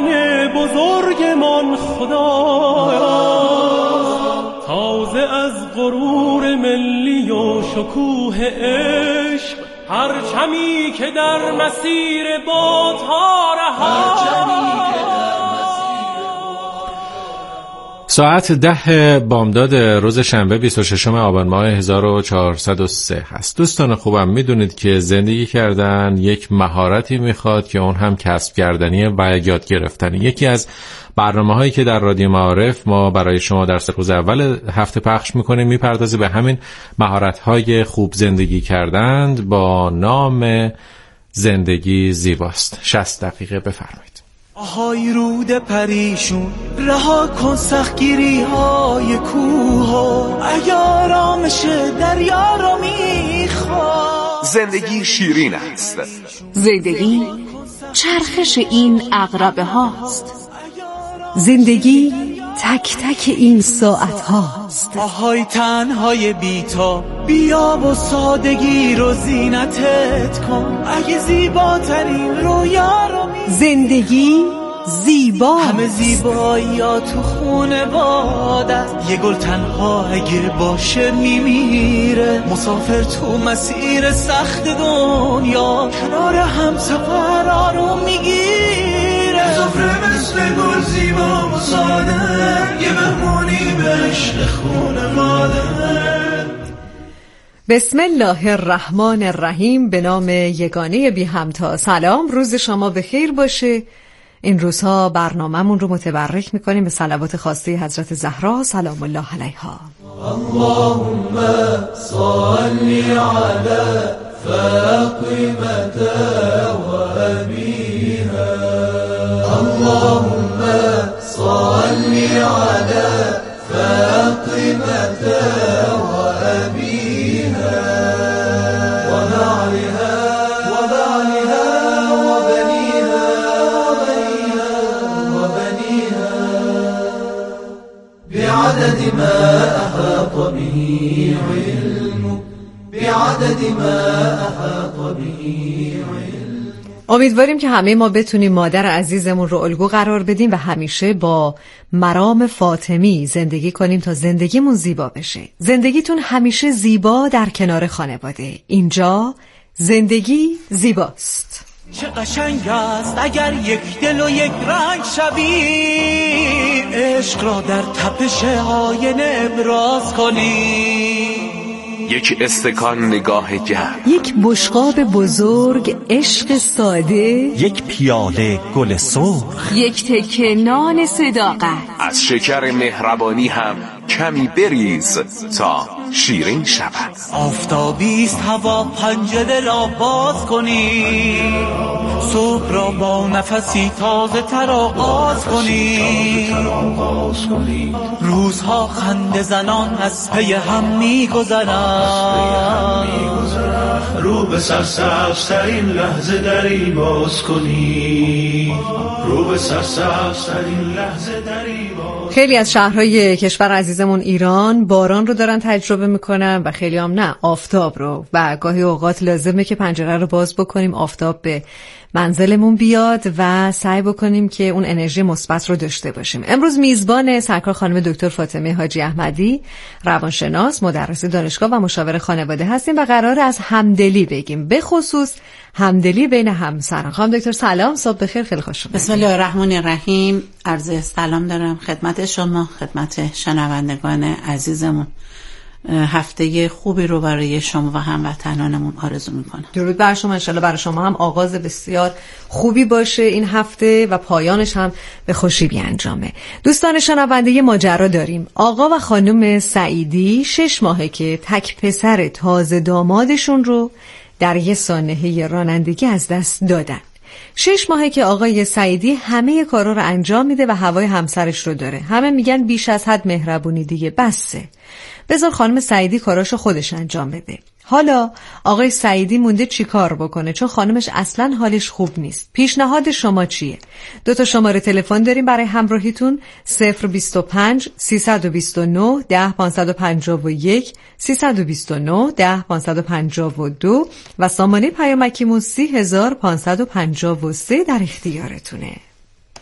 وطن بزرگمان خدایا، تازه از غرور ملی و شکوه عشق، پرچمی که در مسیر بادها رها. ساعت 10 بامداد روز شنبه 26 آبان ماه 1403 هست. دوستان خوبم، میدونید که زندگی کردن یک مهارتی میخواد که اون هم کسب کردنیه و یاد گرفتنی. یکی از برنامه‌هایی که در رادیو معارف ما برای شما در روز اول هفته پخش میکنیم میپردازه به همین مهارت‌های خوب زندگی کردن با نام زندگی زیباست. 60 دقیقه بفرمایید. آهای رود پریشون، رها کن سختگیری های کوه، اگر آرامش دریا رو میخواد. زندگی شیرین است، زندگی چرخش این عقربه هاست، زندگی تک تک این ساعت هاست. آهای تنهای بیتا، بیا و سادگی رو زینتت کن، اگه زیباترین رویا رو زندگی زیبا، همه زیبایی ها تو خونه بادت، یه گل تنها اگه باشه میمیره، مسافر تو مسیر سخت دنیا، کنار هم سفر آروم میگیره، مسافر مثل گل زیبا و ساده، یه مهمونی به عشق خونه مادر. بسم الله الرحمن الرحیم. به نام یگانه بی همتا. سلام، روز شما بخیر باشه. این روزها برنامه‌مون رو متبرک میکنیم به صلوات خاصه حضرت زهرا سلام الله علیها. اللهم صل علی فاطمه و ابیها، اللهم صل علی فاطمه و ابیها ونعلها وبعلها وبنيها وبنيها بعدد ما أحاط به علمك، بعدد ما أحاط به علمك. امیدواریم که همه ما بتونیم مادر عزیزمون رو الگو قرار بدیم و همیشه با مرام فاطمی زندگی کنیم تا زندگیمون زیبا بشه. زندگیتون همیشه زیبا در کنار خانواده. اینجا زندگی زیباست. چه قشنگ است اگر یک دل و یک رنگ شویم، عشق را در تپش آینه ابراز کنیم. یک استکان نگاه گرم، یک بشقاب بزرگ عشق ساده، یک پیاله گل سرخ، یک تکه نان صداقت. از شکر مهربانی هم کمی بریز تا شیرین شود. آفتابیست هوا، پنجره را باز کنیم، صبح را با نفسی تازه تر آغاز کنیم. روزها خنده زنان از پی هم می‌گذرند، رو به سرسبزترین لحظه دری باز کنی، رو به سرسبزترین لحظه دری باز. خیلی از شهرهای کشور عزیزمون ایران باران رو دارن تجربه میکنن و خیلی هم نه، آفتاب رو، و گاهی اوقات لازمه که پنجره رو باز بکنیم، آفتاب به منزلمون بیاد و سعی بکنیم که اون انرژی مثبت رو داشته باشیم. امروز میزبان سرکار خانم دکتر فاطمه حاجی احمدی، روانشناس، مدرس دانشگاه و مشاور خانواده هستیم و قرار از همدلی بگیم، به خصوص همدلی بین همسران. خانم دکتر سلام، صبح بخیر، خیلی خوش اومدید. بسم الله الرحمن الرحیم. عرض سلام دارم خدمت شما، خدمت شنوندگان عزیزمون. هفته خوبی رو برای شما و هموطنانمون آرزو میکنم. درود بر شما، انشالله برای شما هم آغاز بسیار خوبی باشه این هفته و پایانش هم به خوشی بیانجامه. دوستان شنونده، یه ماجرا داریم. آقا و خانم سعیدی 6 ماهه که تک پسر تازه دامادشون رو در یه سانحه رانندگی از دست دادن. 6 ماهه که آقای سعیدی همه کارا رو انجام میده و هوای همسرش رو داره. همه میگن بیش از حد مهربونی دیگه، بسه، بذار خانم سعیدی کاراشو خودش انجام بده. حالا آقای سعیدی مونده چی کار بکنه، چون خانمش اصلا حالش خوب نیست. پیشنهاد شما چیه؟ 2 شماره تلفن داریم برای همراهیتون، 025 329 10551 329 10552 و سامانه پیامکیمون 30553 در اختیارتونه.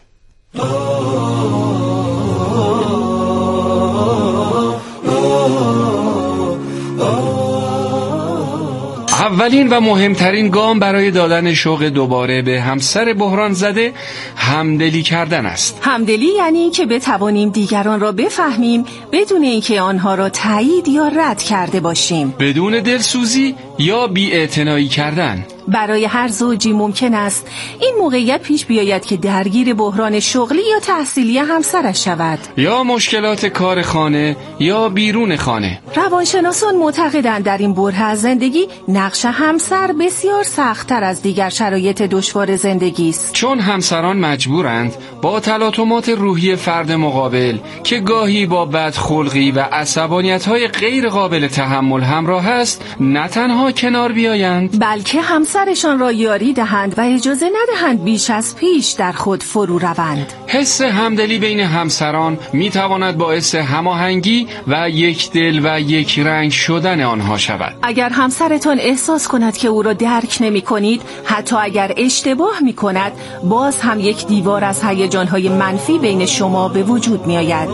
اولین و مهمترین گام برای دادن شوق دوباره به همسر بحران زده همدلی کردن است. همدلی یعنی که بتوانیم دیگران را بفهمیم بدون اینکه آنها را تایید یا رد کرده باشیم. بدون دلسوزی یا بی‌اعتنایی کردن. برای هر زوجی ممکن است این موقعیت پیش بیاید که درگیر بحران شغلی یا تحصیلی همسرش شود، یا مشکلات کار خانه یا بیرون خانه. روانشناسان معتقدند در این بره از زندگی نقش همسر بسیار سخت‌تر از دیگر شرایط دشوار زندگی است، چون همسران مجبورند با تلاطمات روحی فرد مقابل که گاهی با بدخلقی و عصبانیت‌های غیر قابل تحمل همراه است نه تنها کنار بیایند بلکه همسرشان را یاری دهند و اجازه ندهند بیش از پیش در خود فرو روند. حس همدلی بین همسران میتواند باعث هماهنگی و یک دل و یک رنگ شدن آنها شود. اگر همسرتان احساس کند که او را درک نمی کنید، حتی اگر اشتباه می کند، باز هم یک دیوار از هیجان‌های منفی بین شما به وجود می آید.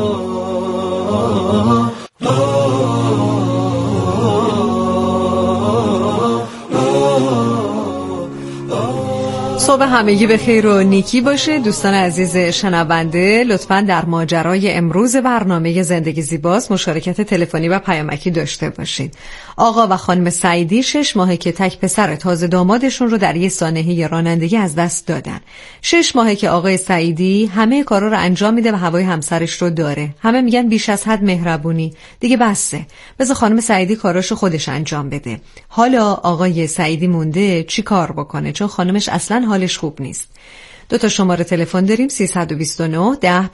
صبح همگی به خیر و نیکی باشه. دوستان عزیز شنونده، لطفاً در ماجرای امروز برنامه زندگی زیباست مشارکت تلفنی و پیامکی داشته باشید. آقا و خانم سعیدی 6 ماهه که تک پسر تازه دامادشون رو در یه سانحه رانندگی از دست دادن. 6 ماهه که آقای سعیدی همه کارا رو انجام میده و هوای همسرش رو داره. همه میگن بیش از حد مهربونی، دیگه بسه، بذار خانم سعیدی کاراشو خودش انجام بده. حالا آقای سعیدی مونده چی کار بکنه، چون خانمش اصلاً حالش خوب نیست. 2 شماره تلفن داریم، 329 10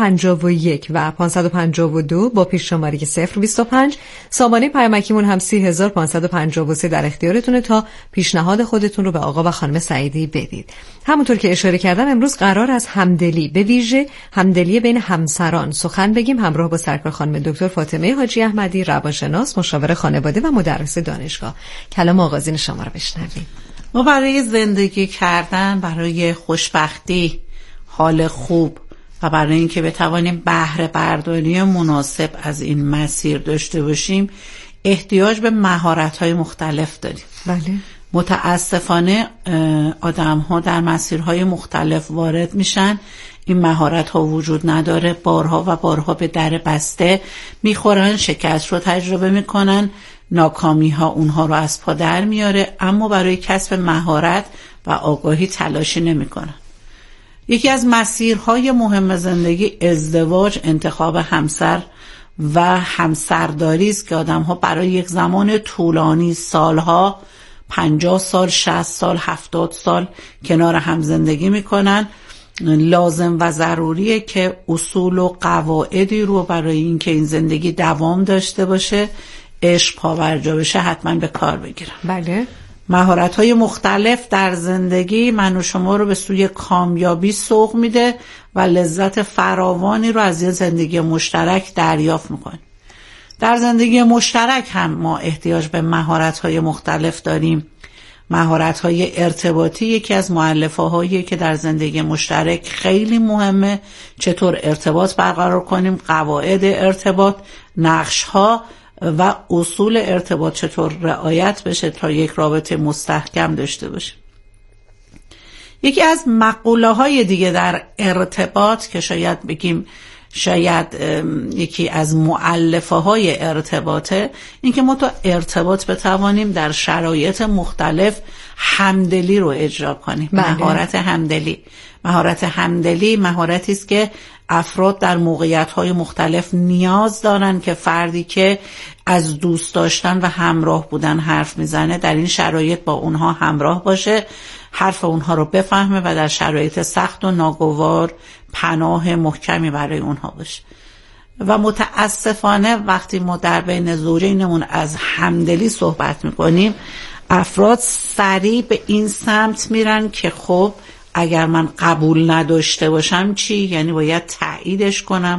551 و 552 با پیش شماره 025. سامانه پیامکیمون هم 30553 در اختیارتونه تا پیشنهاد خودتون رو به آقا و خانم سعیدی بدید. همونطور که اشاره کردم امروز قرار از همدلی، به ویژه همدلی بین همسران سخن بگیم، همراه با سرکار خانم دکتر فاطمه حاجی احمدی، روانشناس، مشاور خانواده و مدرس دانشگاه. کلام آغازین شما رو بشنویم. ما برای زندگی کردن، برای خوشبختی، حال خوب و برای اینکه بتوانیم بهره برداری مناسب از این مسیر داشته باشیم احتیاج به مهارت‌های مختلف داریم. بله. متاسفانه آدم‌ها در مسیرهای مختلف وارد میشن، این مهارت‌ها وجود نداره، بارها و بارها به در بسته میخورن، شکست رو تجربه میکنن، ناکامی ها اونها رو از پا در میاره، اما برای کسب مهارت و آگاهی تلاشی نمی کنن. یکی از مسیرهای مهم زندگی ازدواج، انتخاب همسر و همسرداری است که آدم ها برای یک زمان طولانی، سالها، 50 سال، 60 سال، 70 سال کنار هم زندگی می کنن. لازم و ضروریه که اصول و قواعدی رو برای اینکه این زندگی دوام داشته باشه، عشق پابرجا بشه، حتما به کار بگیرم. بله. مهارت‌های مختلف در زندگی من و شما رو به سوی کامیابی سوق میده و لذت فراوانی رو از یه زندگی مشترک دریافت میکنیم. در زندگی مشترک هم ما احتیاج به مهارت‌های مختلف داریم. مهارت‌های ارتباطی یکی از مؤلفه‌هایی که در زندگی مشترک خیلی مهمه. چطور ارتباط برقرار کنیم، قواعد ارتباط، نقش‌ها و اصول ارتباط چطور رعایت بشه تا یک رابطه مستحکم داشته باشیم. یکی از مقوله‌های دیگه در ارتباط که شاید بگیم یکی از مؤلفه‌های ارتباطه، این که ما تا ارتباط بتوانیم در شرایط مختلف همدلی رو اجرا کنیم. مهارت همدلی مهارتی است که افراد در موقعیت‌های مختلف نیاز دارن که فردی که از دوست داشتن و همراه بودن حرف میزنه در این شرایط با اونها همراه باشه، حرف اونها رو بفهمه و در شرایط سخت و ناگوار پناه محکمی برای اونها باشه. و متاسفانه وقتی ما در بین زوجینمون از همدلی صحبت میکنیم، افراد سریع به این سمت میرن که خب اگر من قبول نداشته باشم چی؟ یعنی باید تاییدش کنم،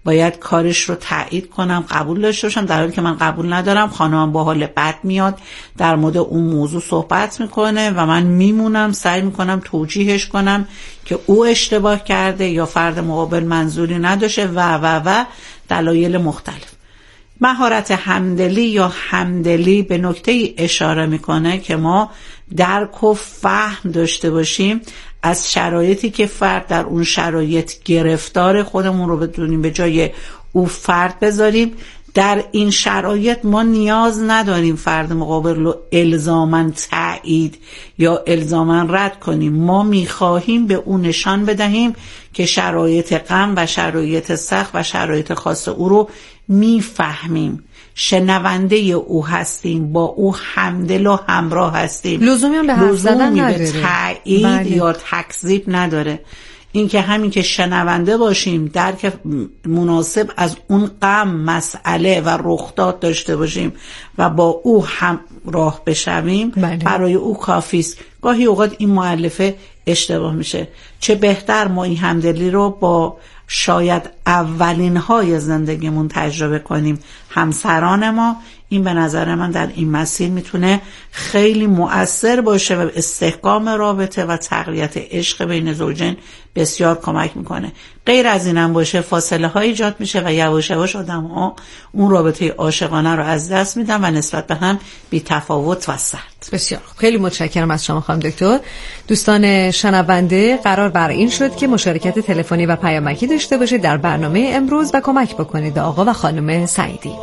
باید کارش رو تایید کنم، قبول داشته باشم، در حالی که من قبول ندارم. خانمم با حال بد میاد در مورد اون موضوع صحبت میکنه و من میمونم سعی میکنم توجیهش کنم که او اشتباه کرده یا فرد مقابل منظوری نداشته و دلایل مختلف. مهارت همدلی یا همدلی به نکته اشاره میکنه که ما درک و فهم داشته باشیم از شرایطی که فرد در اون شرایط گرفتار، خودمون رو بدونیم به جای او فرد بذاریم. در این شرایط ما نیاز نداریم فرد مقابل رو الزاماً تایید یا الزاماً رد کنیم. ما میخواهیم به او نشان بدهیم که شرایط غم و شرایط سخت و شرایط خاص او رو میفهمیم، شنونده او هستیم، با او همدل و همراه هستیم. لزومی هم به حرف زدن نداره، به تایید یا تکذیب نداره. این که همین که شنونده باشیم، درک مناسب از اون غم، مسئله و رخداد داشته باشیم و با او همراه بشویم، برای او کافیست. گاهی اوقات این مؤلفه اشتباه میشه. چه بهتر ما این همدلی رو با شاید اولین های زندگیمون تجربه کنیم، همسران ما. این به نظر من در این مسیر میتونه خیلی مؤثر باشه و استحکام رابطه و تقویت عشق بین زوجین بسیار کمک میکنه. غیر از اینم باشه فاصله های ایجاد میشه و یواش یواش آدم ها اون رابطه عاشقانه رو از دست میدن و نسبت به هم بی تفاوت و سرد. بسیار خیلی متشکرم از شما خانم دکتر. دوستان شنونده، قرار بر این شد که مشارکت تلفنی و پیامکی داشته باشید در برنامه امروز و کمک بکنید به آقا و خانم سعیدی.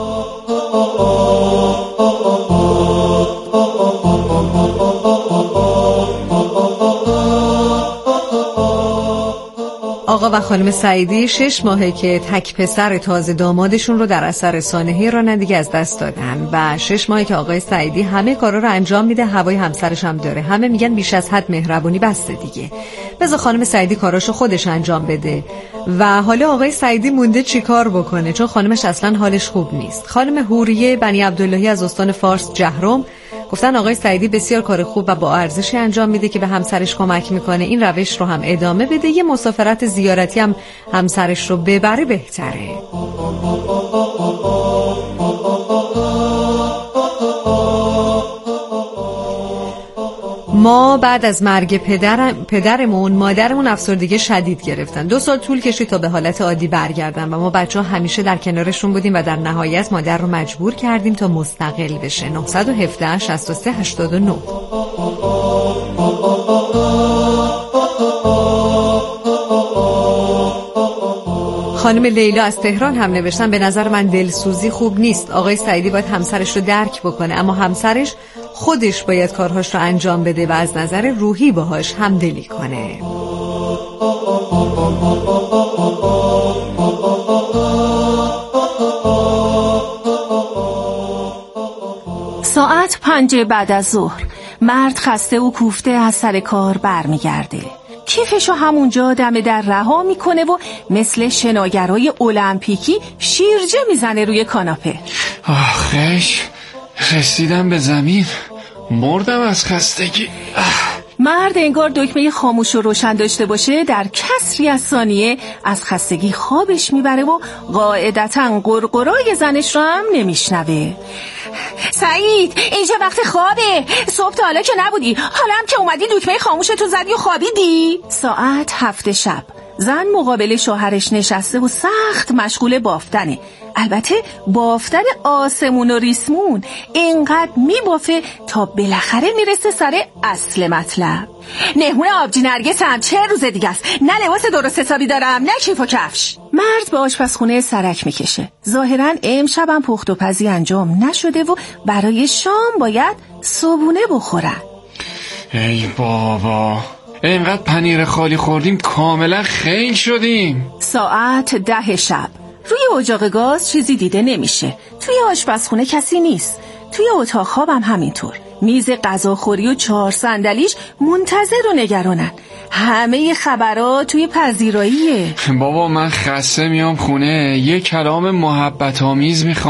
آقا و خانم سعیدی 6 ماهه که تک پسر تازه دامادشون رو در اثر سانحه رانندگی از دست دادن و 6 ماهه که آقای سعیدی همه کارا رو انجام میده، هوای همسرش هم داره. همه میگن بیش از حد مهربونی بسته دیگه، بذار خانم سعیدی کاراشو خودش انجام بده. و حالا آقای سعیدی مونده چیکار بکنه، چون خانمش اصلا حالش خوب نیست. خانم حوریه بنی عبداللهی از استان فارس جهرم گفتن آقای سعیدی بسیار کار خوب و با ارزشی انجام میده که به همسرش کمک میکنه. این روش رو هم ادامه بده، یه مسافرت زیارتی هم همسرش رو ببره بهتره. ما بعد از مرگ پدرمون مادرمون افسردگی شدید گرفتن. 2 سال طول کشید تا به حالت عادی برگردن و ما بچه‌ها همیشه در کنارشون بودیم و در نهایت مادر رو مجبور کردیم تا مستقل بشه. 917 63 89. خانم لیلا از تهران هم نوشتن به نظر من دلسوزی خوب نیست. آقای سعیدی باید همسرش رو درک بکنه، اما همسرش خودش باید کارهاش رو انجام بده و از نظر روحی باهاش همدلی کنه. ساعت 5 بعد از ظهر مرد خسته و کوفته از سر کار برمیگرده. کیفشو همونجا دم در رها میکنه و مثل شناگرای المپیکی شیرجه میزنه روی کاناپه. آخش رسیدم به زمین، مردم از خستگی. مرد انگار دکمه خاموش و روشن داشته باشه، در کسری از ثانیه از خستگی خوابش میبره و قاعدتاً قرقرای زنش رو هم نمیشنوه. سعید اینجا وقت خوابه، صبح تا حالا که نبودی، حالا هم که اومدی دکمه خاموشتو زدی و خوابیدی. ساعت 7 شب زن مقابل شوهرش نشسته و سخت مشغول بافتنه. البته بافتن آسمون و ریسمون، اینقدر میبافه تا بالاخره میرسه سر اصل مطلب. نهمون آبجی نرگس هم 4 روز دیگه است، نه لباس درست حسابی دارم نه کیف و کفش. مرد به آشپزخونه سرک میکشه. ظاهرا امشبم پخت و پزی انجام نشده و برای شام باید صبحونه بخورن. ای بابا، اینقدر پنیر خالی خوردیم کاملا خیل شدیم. ساعت 10 شب روی اجاق گاز چیزی دیده نمیشه. توی آشپزخونه کسی نیست. توی اتاق خوابم همینطور. میز غذاخوری و 4 صندلیش منتظر و نگرانن. همه خبرها توی پذیراییه. بابا من خسته میام خونه، یه کلام محبت آمیز میخوام.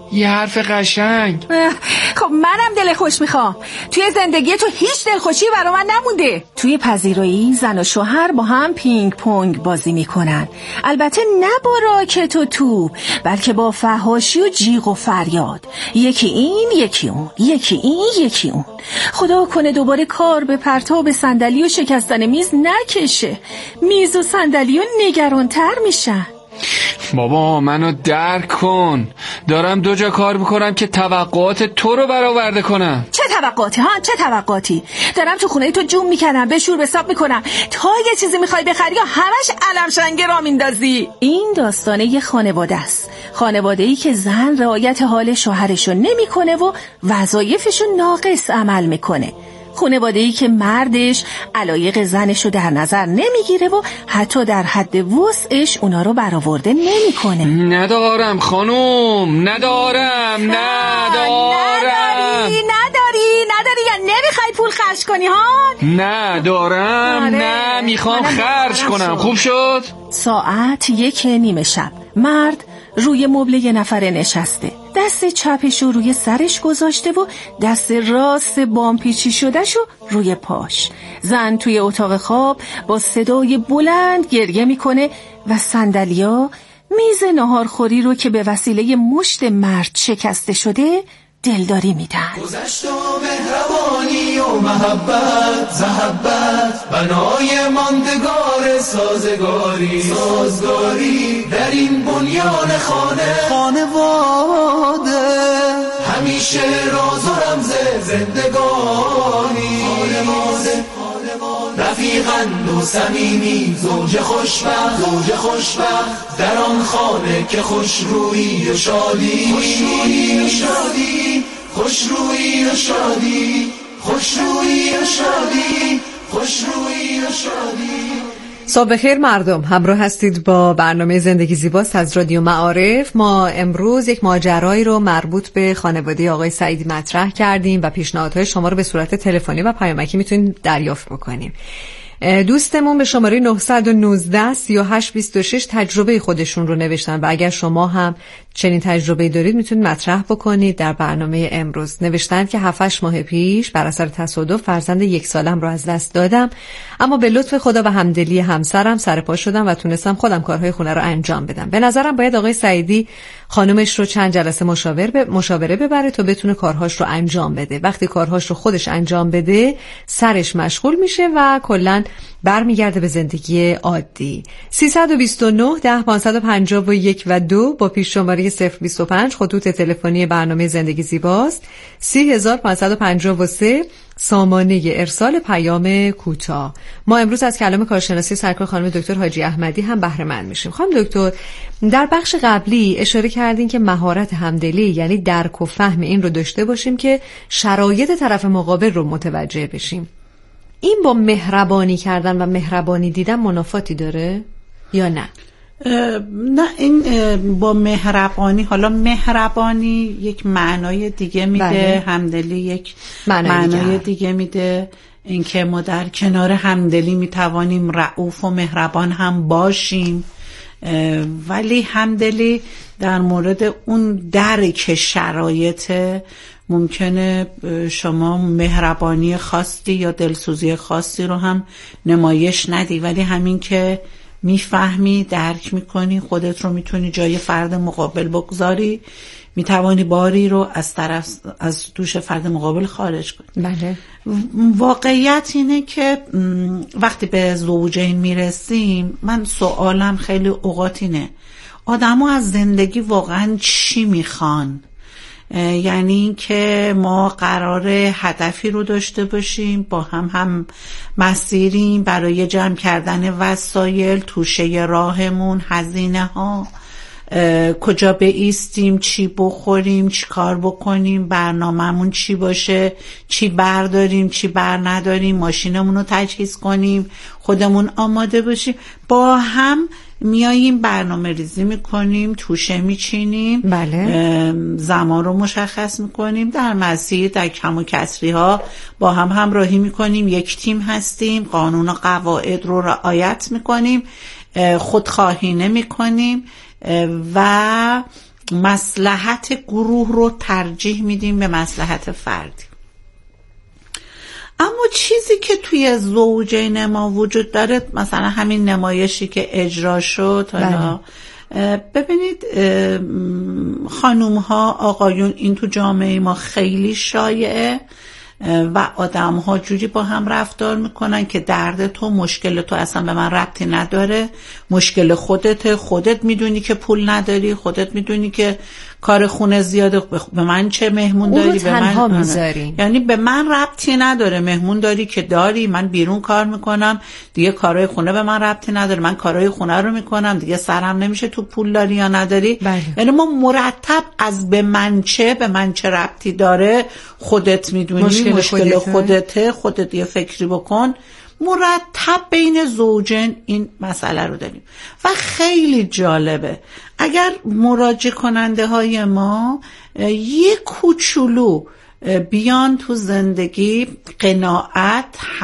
یه حرف قشنگ. خب منم دل خوش میخوام. توی زندگی تو هیچ دلخوشی برا من نمونده. توی پذیرایی زن و شوهر با هم پینگ پونگ بازی میکنن، البته نه با راکت و توپ، بلکه با فحاشی و جیغ و فریاد. یکی این یکی اون، یکی این یکی اون. خدا کنه دوباره کار به پرتاب صندلی و شکستن میز نکشه. میز و صندلی نگرانتر میشن. بابا منو درک کن، دارم 2 جا کار میکنم که توقعات تو رو برآورده کنم. چه توقعاتی ها؟ چه توقعاتی؟ دارم تو خونه تو جون میکنم، به شور به ساب میکنم، تا یه چیزی میخوای بخری یا همش علم شنگه را میندازی. این داستانه یه خانواده است، خانواده‌ای که زن رعایت حال شوهرشو نمیکنه و وظایفشو ناقص عمل میکنه، خانواده‌ای که مردش علایق زنشو در نظر نمیگیره و حتی در حد وسعش اونا رو برآورده نمیکنه. ندارم خانوم، ندارم. نداری یا نمیخوای پول خرج کنی ها؟ ندارم. نه میخوام خرج کنم. خوب شد. ساعت 1:30 شب. مرد روی مبل یه نفره نشسته، دست چپشو روی سرش گذاشته و دست راست بامپیچی شدهشو روی پاش. زن توی اتاق خواب با صدای بلند گریه میکنه و صندلیا میز ناهارخوری رو که به وسیله مشت مرد شکسته شده دلداری میدن. گذشت و مهربانی و محبت زحبت، بنای ماندگار سازگاری در این بنیان خانواده، همیشه راز و رمز زندگانی، رفیقند و صمیمی، زوج خوشبخت در آن خانه که خوشرویی و شادی، خوشرویی و شادی. صبح خیر مردم، همراه هستید با برنامه زندگی زیباست از رادیو معارف. ما امروز یک ماجرایی رو مربوط به خانواده آقای سعیدی مطرح کردیم و پیشنهادهای شما رو به صورت تلفنی و پیامکی میتونید دریافت بکنیم. دوستمون به شماره 919 3826 تجربه خودشون رو نوشتن و اگر شما هم چنین تجربه دارید میتونید مطرح بکنید در برنامه امروز. نوشتن که 7-8 ماه پیش بر اثر تصادف فرزند 1 سالم رو از دست دادم، اما به لطف خدا و همدلی همسرم سر پا شدم و تونستم خودم کارهای خونه رو انجام بدم. به نظرم باید آقای سعیدی خانومش رو چند جلسه مشاوره ببره تا بتونه کارهاش رو انجام بده. وقتی کارهاش رو خودش انجام بده سرش مشغول میشه و کلاً برمیگرده به زندگی عادی. 329 10 551 و 2 با پیش شماره 025 خطوط تلفنی برنامه زندگی زیباست. 30553 سامانه ارسال پیام کوتاه. ما امروز از کلام کارشناسی سرکار خانم دکتر حاجی احمدی هم بهره مند میشیم. خانم دکتر، در بخش قبلی اشاره کردین که مهارت همدلی یعنی درک و فهم این رو داشته باشیم که شرایط طرف مقابل رو متوجه بشیم. این با مهربانی کردن و مهربانی دیدن منافاتی داره یا نه؟ نه، این با مهربانی، حالا مهربانی یک معنای دیگه میده، بله. همدلی یک معنای دیگه میده. اینکه ما در کنار همدلی میتوانیم رئوف و مهربان هم باشیم، ولی همدلی در مورد اون درک شرایط ممکنه شما مهربانی خاصی یا دلسوزی خاصی رو هم نمایش ندی، ولی همین که میفهمی، درک میکنی، خودت رو میتونی جای فرد مقابل بگذاری، میتوانی باری رو از دوش فرد مقابل خارج کنی. بله. واقعیت اینه که وقتی به زوجین میرسیم، من سوالم خیلی اوقات اینه آدم ها از زندگی واقعا چی میخوان؟ یعنی که ما قراره هدفی رو داشته باشیم، با هم مسیریم برای جمع کردن وسایل، توشه راهمون، هزینه ها، کجا بایستیم، چی بخوریم، چی کار بکنیم، برنامه‌مون چی باشه، چی برداریم، چی بر نداریم، ماشینمون رو تجهیز کنیم، خودمون آماده باشیم، با هم میاییم برنامه ریزی میکنیم، توشه میچینیم، بله. زمان رو مشخص میکنیم، در مسیر در کم و کسری ها با هم همراهی میکنیم، یک تیم هستیم، قانون و قواعد رو رعایت میکنیم، خودخواهی نمیکنیم و مصلحت گروه رو ترجیح میدیم به مصلحت فردی. اما چیزی که توی زوجین ما وجود داره، مثلا همین نمایشی که اجرا شد، حالا ببینید خانوم ها آقایون، این تو جامعه ما خیلی شایعه و آدم ها جوری با هم رفتار میکنن که درد تو، مشکل تو اصلا به من ربطی نداره، مشکل خودته، خودت میدونی که پول نداری، خودت میدونی که کار خونه زیاده، به من چه مهمون داری، به من میذاری. یعنی به من ربطی نداره، مهمون داری که داری، من بیرون کار میکنم دیگه، کارهای خونه به من ربطی نداره، من کارهای خونه رو میکنم دیگه، سرم نمیشه تو پول داری یا نداری. یعنی ما مرتب از به من چه ربطی داره، خودت میدونی، مشکل خودته، خودت یه فکری بکن، مرتب بین زوجین این مسئله رو داریم. و خیلی جالبه اگر مراجعه کننده های ما یه کوچولو بیان تو زندگی قناعت،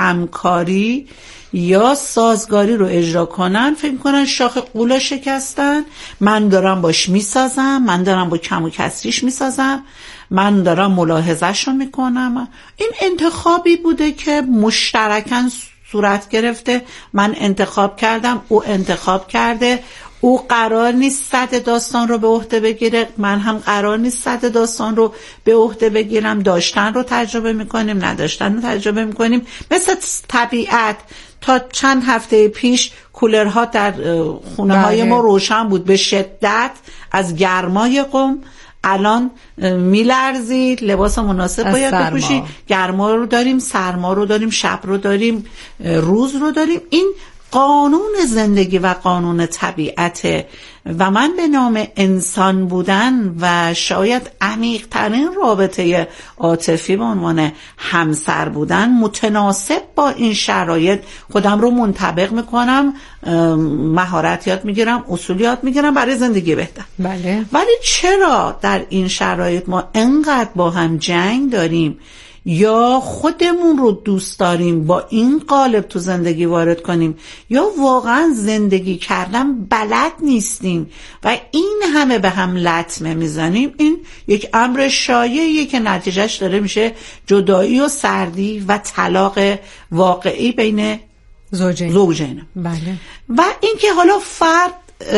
همکاری یا سازگاری رو اجرا کنن، فکر کنن شاخ قولا شکستن، من دارم باش میسازم، من دارم با کم و کسریش میسازم، من دارم ملاحظه‌شو میکنم. این انتخابی بوده که مشترکاً صورت گرفته، من انتخاب کردم، او انتخاب کرده، او قرار نیست صد داستان رو به عهده بگیره، من هم قرار نیست صد داستان رو به عهده بگیرم. داشتن رو تجربه میکنیم، نداشتن رو تجربه میکنیم. مثل طبیعت، تا چند هفته پیش کولرها در خونه های ما روشن بود به شدت از گرمای قم، الان میلرزی، لباس مناسب باید بپوشی. گرما رو داریم، سرما رو داریم، شب رو داریم، روز رو داریم. این قانون زندگی و قانون طبیعته و من به نام انسان بودن و شاید عمیق ترین رابطه عاطفی به عنوان همسر بودن متناسب با این شرایط خودم رو منطبق میکنم، مهارت یاد میگیرم، اصول یاد میگیرم برای زندگی بهتر. بله. ولی چرا در این شرایط ما انقدر با هم جنگ داریم یا خودمون رو دوست داریم با این قالب تو زندگی وارد کنیم یا واقعا زندگی کردن بلد نیستیم و این همه به هم لطمه میزنیم؟ این یک امر شایعیه که نتیجهش داره میشه جدایی و سردی و طلاق واقعی بین زوجین. بله. و اینکه حالا فرد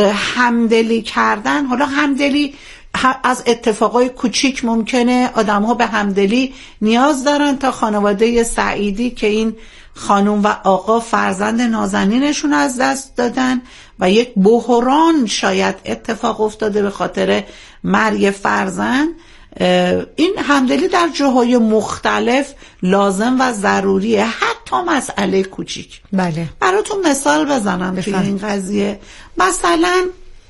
همدلی کردن، حالا همدلی از اتفاقای کوچیک ممکنه آدم ها به همدلی نیاز دارن، تا خانواده سعیدی که این خانم و آقا فرزند نازنینشون از دست دادن و یک بحران شاید اتفاق افتاده به خاطر مرگ فرزند. این همدلی در جاهای مختلف لازم و ضروریه، حتی مسئله کوچیک. بله. براتون مثال بزنم توی این قضیه. مثلا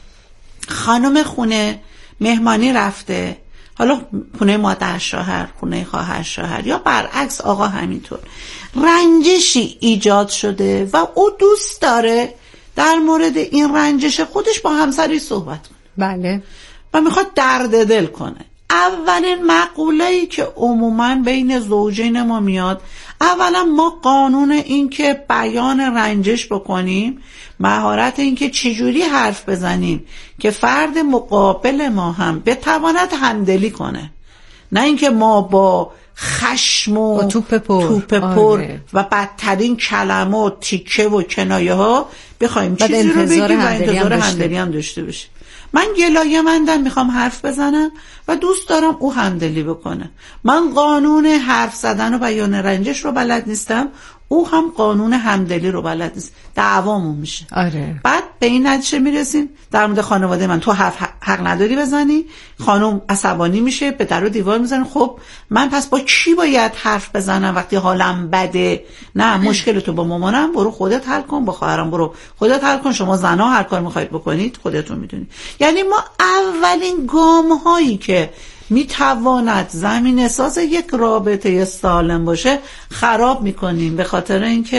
خانم خونه مهمانی رفته، حالا خونه مادر شوهر، خونه خواهر شوهر یا برعکس آقا همینطور، رنجشی ایجاد شده و او دوست داره در مورد این رنجش خودش با همسری صحبت کنه. بله. و میخواد درد دل کنه. اولین مقوله‌ای که عموماً بین زوجین ما میاد، اولا ما قانون این که بیان رنجش بکنیم، مهارت این که چجوری حرف بزنیم که فرد مقابل ما هم بتواند همدلی کنه، نه اینکه ما با خشم و توپ پر و بدترین کلمه و تیکه و کنایه ها بخوایم چیزی رو بگیم و انتظار همدلی هم داشته باشیم. من گلایه‌مندم، میخوام حرف بزنم و دوست دارم او همدلی بکنه. من قانون حرف زدن و بیان رنجش رو بلد نیستم، او هم قانون همدلی رو بلد نیست، دعوامون میشه. آره. بعد به این نتیجه میرسیم در مورد خانواده من تو حق نداری بزنی، خانم عصبانی میشه، به در و دیوار میزنه. خب من پس با کی باید حرف بزنم وقتی حالم بده؟ نه، مشکل تو با مامانم برو خودت حل کن، با خواهرم برو خودت حل کن، شما زنا هر کار میخواید بکنید خودتون میدونید. یعنی ما اولین گام هایی که میتواند زمین ساز یک رابطه سالم باشه خراب میکنیم، به خاطر اینکه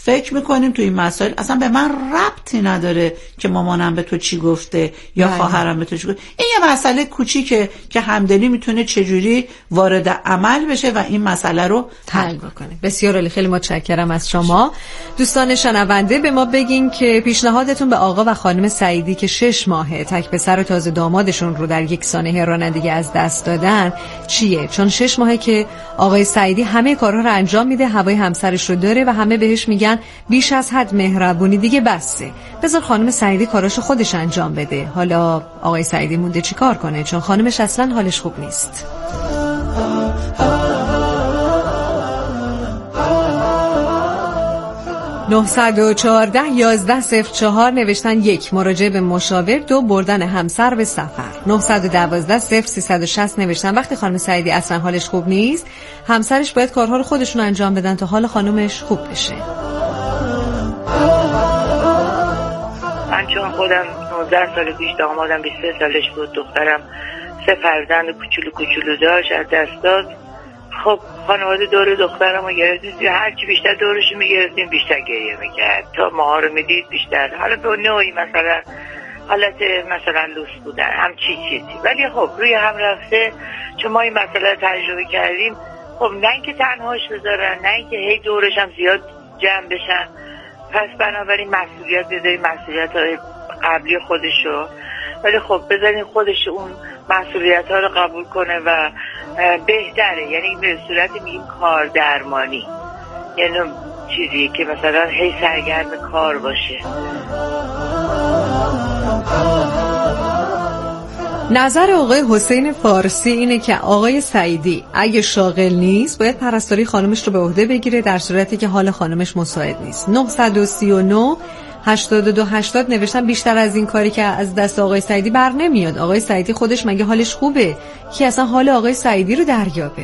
فکر میکنیم تو این مسائل اصلا به من ربطی نداره که مامانم به تو چی گفته یا خواهرم به تو چی گفته. این یه مسئله کوچیکه که همدلی میتونه چجوری وارد عمل بشه و این مسئله رو حل بکنه. بسیار عالی، خیلی متشکرم از شما. دوستان شنونده به ما بگین که پیشنهادتون به آقا و خانم سعیدی که 6 ماهه تک پسر و تازه دامادشون رو در یک سانحه رانندگی از دست دادن چیه؟ چون 6 ماهه که آقای سعیدی همه کارها رو انجام میده، هوای همسرش رو داره و همه بهش میگن بیش از حد مهربونی دیگه بسه، بذار خانم سعیدی کاراشو خودش انجام بده. حالا آقای سعیدی مونده چی کار کنه؟ چون خانمش اصلا حالش خوب نیست. 914-1104 نوشتن 1 مراجعه به مشاور، 2 بردن همسر به سفر. 912-0360 نوشتن وقتی خانم سعیدی اصلا حالش خوب نیست، همسرش باید کارها رو خودشون انجام بدن تا حال خانمش خوب بشه. من چون خودم 19 سال پیش دامادم 23 سالش بود، دخترم 3 فرزند کوچولو داشت، از دست داد. خب خانواده دور دخترم رو گرفتیم، هرچی بیشتر دورش میگرفتیم بیشتر گریه میکرد، تا ماها رو میدید بیشتر، حالا به نوعی مثلا حالت مثلا لوس بودن هم چیزی، ولی خب روی هم رفته. چون ما این مسئله تجربه کردیم، خب نه اینکه تنهاش بذارن، نه اینکه هی دورش هم زیاد جمع بشن، پس بنابراین مسئولیت بذاریم، مسئولیت های قبلی خودشو، ولی خب بذارین خودش اون مسئولیت ها رو قبول کنه و بهتره. یعنی به صورت میگیم کار درمانی، یعنی چیزی که مثلا هی سرگرم کار باشه. نظر آقای حسین فارسی اینه که آقای سعیدی اگه شاغل نیست باید پرستاری خانمش رو به عهده بگیره، در صورتی که حال خانمش مساعد نیست. 939-8280 نوشتن بیشتر از این کاری که از دست آقای سعیدی بر نمیاد. آقای سعیدی خودش مگه حالش خوبه که اصلا حال آقای سعیدی رو دریابه؟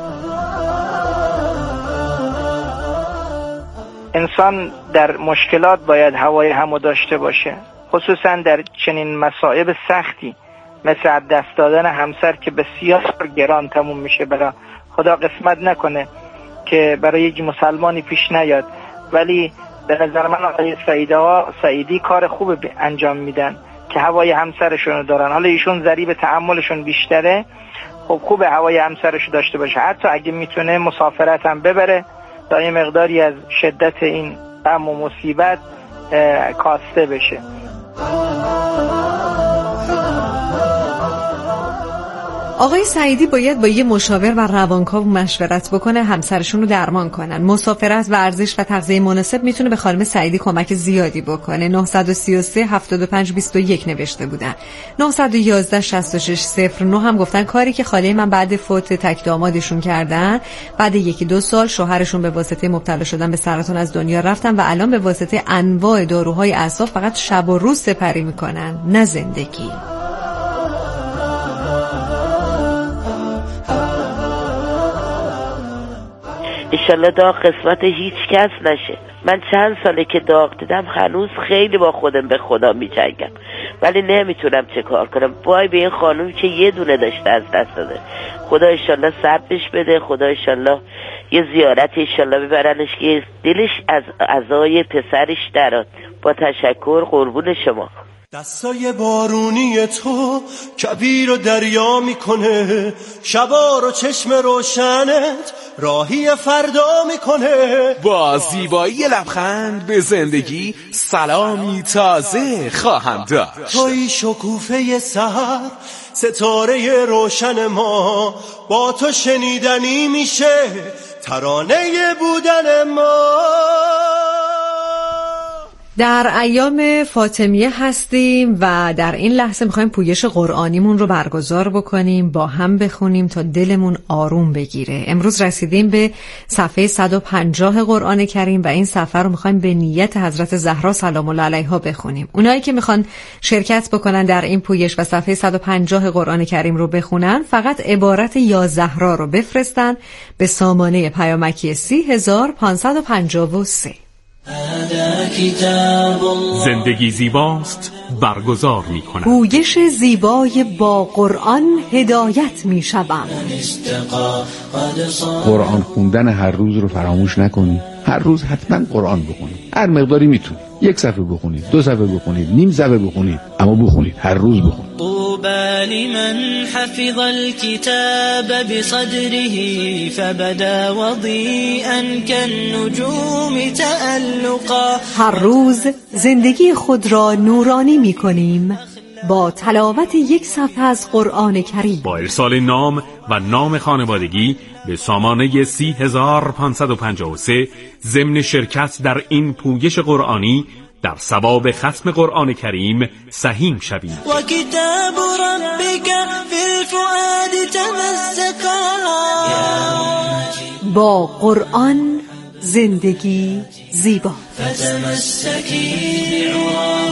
انسان در مشکلات باید هوای همو داشته باشه، خصوصا در چنین مصائب سختی مثل از دست دادن همسر که بسیار گران تموم میشه. برای خدا قسمت نکنه که برای یک مسلمانی پیش نیاد، ولی به نظر من آقای سعیدی کار خوب انجام میدن که هوای همسرشون دارن. حالا ایشون ضریب تحملشون بیشتره، خب خوبه هوای همسرش داشته باشه، حتی اگه میتونه مسافرت هم ببره تا یه مقداری از شدت این غم و مصیبت کاسته بشه. آقای سعیدی باید با یه مشاور و روانکاو مشورت بکنه، همسرشون رو درمان کنن. مسافرت، ورزش و تغذیه مناسب میتونه به خانم سعیدی کمک زیادی بکنه. 933-75-21 نوشته بودن. 911-6609 هم گفتن کاری که خاله من بعد فوت تک دامادشون کردن، بعد 1-2 سال شوهرشون به واسطه مبتلا شدن به سرطان از دنیا رفتن و الان به واسطه انواع داروهای اعصاب فقط شب و روز سپری میکنن، نه زندگی. انشالله داغ قسمت هیچ کس نشه. من چند ساله که داغ دیدم هنوز خیلی با خودم به خدا می جنگم، ولی نمیتونم چه کار کنم. وای به این خانوم که یه دونه داشته از دست داده. خدا انشالله صبرش بده، خدا انشالله یه زیارت انشالله ببرنش که دلش از عزای پسرش دراد. با تشکر، قربون شما. دستای بارونی تو کبیر و دریا میکنه، شبا رو چشم روشنت راهی فردا میکنه. با زیبایی لبخند به زندگی سلامی تازه خواهم داشت. توی شکوفه سحر، ستاره روشن ما، با تو شنیدنی میشه ترانه بودن ما. در ایام فاطمیه هستیم و در این لحظه میخوایم پویش قرآنیمون رو برگزار بکنیم، با هم بخونیم تا دلمون آروم بگیره. امروز رسیدیم به صفحه 150 قرآن کریم و این صفحه رو میخوایم به نیت حضرت زهرا سلام الله علیها بخونیم. اونایی که میخوان شرکت بکنن در این پویش و صفحه 150 قرآن کریم رو بخونن، فقط عبارت یا زهرا رو بفرستن به سامانه پیامکی 30553. زندگی زیباست برگزار می کنم. پویش زیبای با قرآن هدایت می شوم. قرآن خوندن هر روز رو فراموش نکنی. هر روز حتما قرآن بخونید، هر مقداری میتونید، 1 صفحه بخونید، 2 صفحه بخونید، نیم صفحه بخونید، اما بخونید، هر روز بخونید. طوبى لمن حفظ الكتاب بصدره فبدا وضيئا كالنجوم تألقا. هر روز زندگی خود را نورانی می‌کنیم با تلاوت 1 صفحه از قرآن کریم، با ارسال نام و نام خانوادگی به سامانه 30553 ضمن شرکت در این پویش قرآنی در ثواب ختم قرآن کریم سهیم شوید. و کتاب ربک فی الفؤاد تمزقا. با قرآن زندگی زیبا. فتمسکی